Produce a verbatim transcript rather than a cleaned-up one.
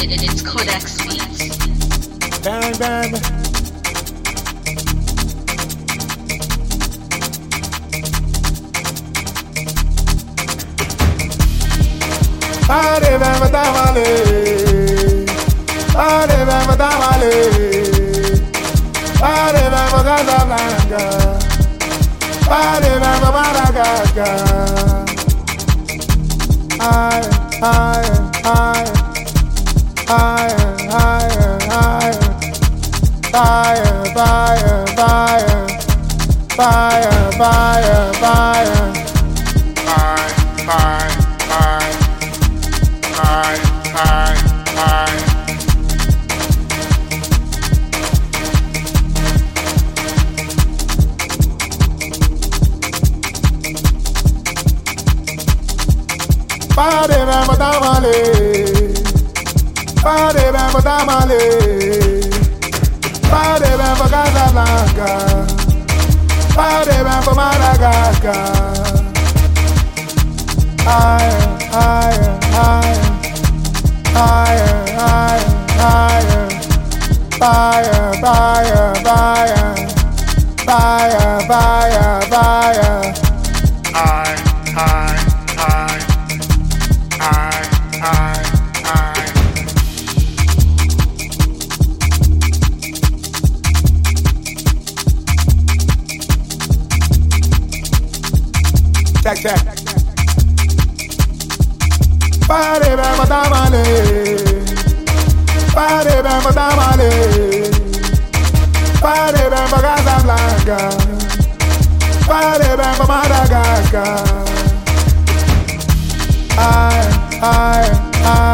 It's Codex Beats. Bang, bang. Pare, bang, batamale. Pare, bang, batamale. Pare, bang, Casablanca. Pare, bang, Madagascar. Higher, higher, higher. Higher, higher, higher. Fire, fire, fire. Fire, fire, fire. Fire, fire, fire. Fire, fire, fire. Pare, bang, batamale. Pare, bang, batamale. Pare, bang, Casablanca. Pare, bang, Madagascar. Higher, higher, higher. Higher, higher, higher. Fire, fire, fire. Fire, fire, fire. High, high, high. High, high, high. Check, check. Pare, bang, batamale. Pare, bang, batamale. Pare, bang, Casablanca. Pare, bang, Madagascar. Higher, higher, higher.